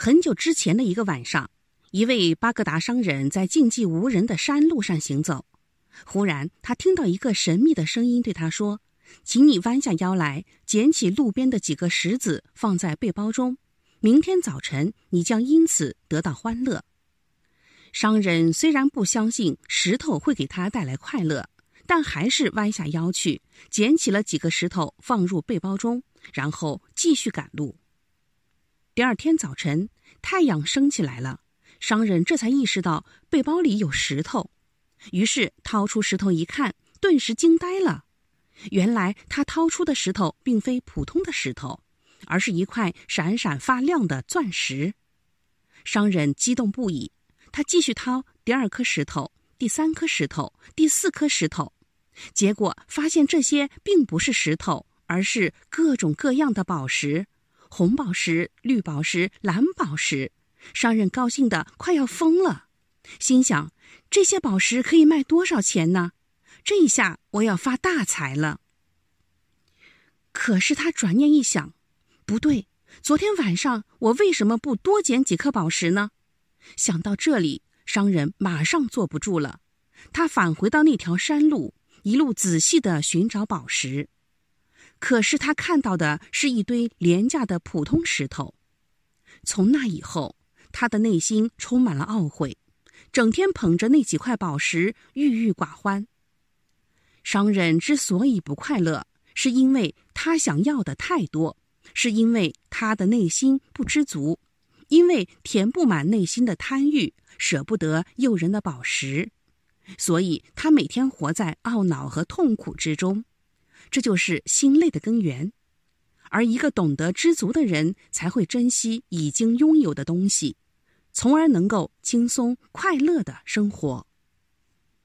很久之前的一个晚上，一位巴格达商人在静寂无人的山路上行走，忽然他听到一个神秘的声音对他说：请你弯下腰来，捡起路边的几个石子放在背包中，明天早晨你将因此得到欢乐。商人虽然不相信石头会给他带来快乐，但还是弯下腰去，捡起了几个石头放入背包中，然后继续赶路。第二天早晨，太阳升起来了，商人这才意识到背包里有石头，于是掏出石头一看，顿时惊呆了。原来他掏出的石头并非普通的石头，而是一块闪闪发亮的钻石。商人激动不已，他继续掏第二颗石头、第三颗石头、第四颗石头，结果发现这些并不是石头，而是各种各样的宝石，红宝石、绿宝石、蓝宝石。商人高兴得快要疯了，心想：这些宝石可以卖多少钱呢？这一下我要发大财了。可是他转念一想，不对，昨天晚上我为什么不多捡几颗宝石呢？想到这里，商人马上坐不住了，他返回到那条山路，一路仔细地寻找宝石。可是他看到的是一堆廉价的普通石头。从那以后，他的内心充满了懊悔，整天捧着那几块宝石郁郁寡欢。商人之所以不快乐，是因为他想要的太多，是因为他的内心不知足，因为填不满内心的贪欲，舍不得诱人的宝石，所以他每天活在懊恼和痛苦之中。这就是心累的根源。而一个懂得知足的人，才会珍惜已经拥有的东西，从而能够轻松快乐地生活。